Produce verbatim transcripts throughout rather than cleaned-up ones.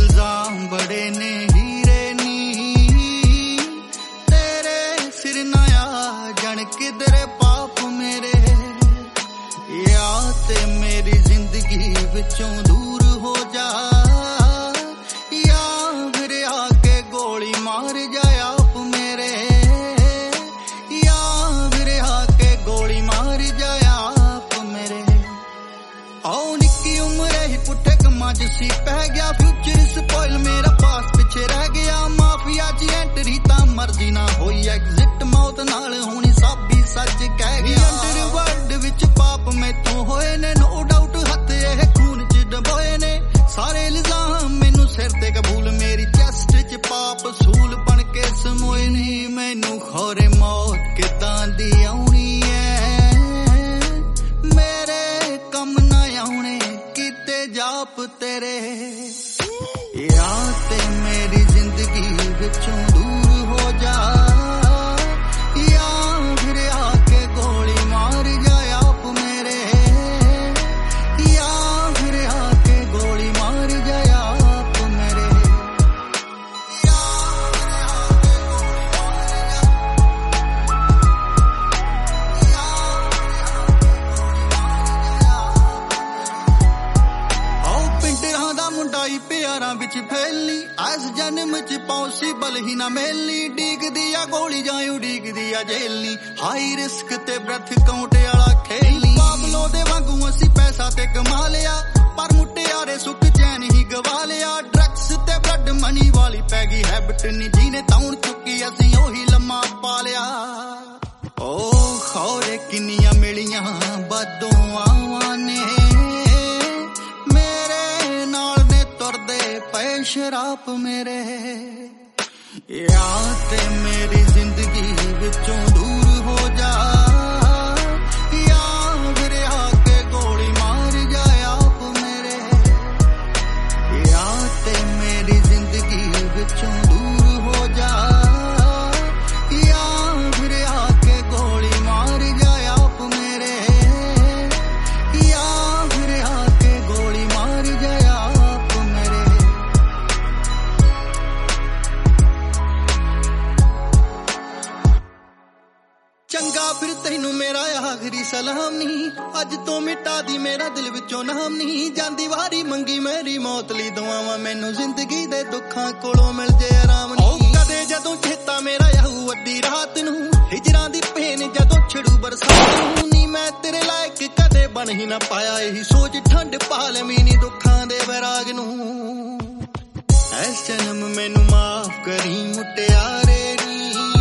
इल्जाम बड़े ने हीरे नी तेरे सिर नया जन किधरे पाप मेरे या ते मेरी जिंदगी विचों दूर हो जा या फिर आके गोली मार जाए आप मेरे या फिर आके गोली मार जाए आप मेरे। आओ निक्की उम्र ही पुट्ठे कम्मा च सी पै गया फ्यूचर स्पॉइल मेरा पास पिछे रह गया माफिया च एंट्री तां मर्जी ना होई एग्जिट मौत नाल होनी सब भी सच कह गया अंडरवर्ल्ड विच पाप मैथों होए ने नो डाउट हथ एह खून च डबोए ने सारे इल्जाम मैनू सिर ते कबूल मेरी चेस्ट च पाप सूल बन के समोए नी मैनू खौरे मौत किदां दी आउणी ऐ मेरे कम ना आउणे किते जाप तेरे या ते मेरी जिंदगी विचों दूर हो जा या फिर आके गोली मार जाए आप मेरे या फिर आके गोली मार जाए आप मेरे या फिर आके आओ पिंडरां दा मुंडा ही प्यारां विच फैलनी इस जन्म च पॉसिबल ही ना मिलनी डीग दिया गोली जाए उडीग दिया जेलनी हाई रिस्क ते ब्रथ काउंट वाला खेलनी बाबलों दे वांगू असी पैसा ते कमा लिया पर मुटियारे सुख चैन ही गवा लिया ड्रग्स ते ब्लड मनी वाली पै गई हैबिट नी जीने तौण चुकी असी ओही लम्मा पा लिया ओ खौरे किन्नियां मिलियां बदों आवां ने मेरे नाल ने तुरदे पे शराप मेरे या ते मेरी जिंदगी विचों दूर हो जा या फिर आके गोली मार जाए आप मेरे या ते मेरी जिंदगी विचों दूर हो जा या फिर आके गोली मार जाए आप मेरे या फिर आके गोली मार जाए आप मेरे। चंगा फिर तैनू मेरा आखिरी सलाम नहीं अज तो मिटा दी मेरा दिल विचों नाम नहीं जांदी वारी मंगी मेरी मौत ली दुआवां मैनू जिंदगी दे दुखां कोलों मिल जे आराम नहीं कदे जदों चेता मेरा आऊ अद्धी रात नू हिजरां दी पेन जदों छड़ू बरसात नू नी मैं तेरे लायक कदे बन ही ना पाया यही सोच ठंड पा लवी नी दुखां दे वैराग नू ऐस जन्म मैनू माफ करी मुटियारे नी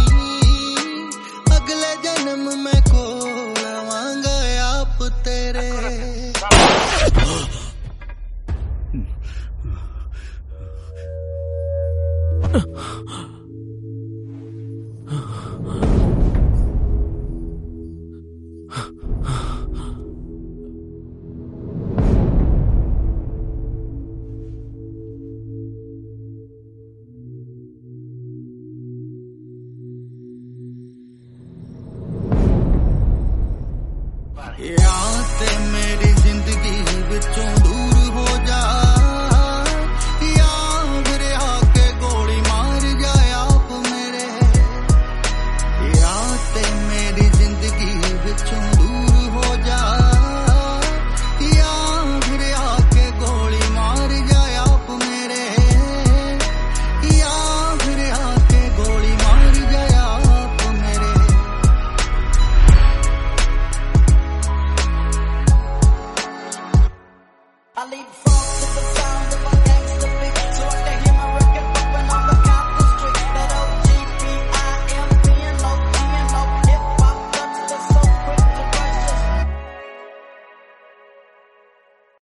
अगले जन्म मैं कोल आवांगा आप तेरे। Uh.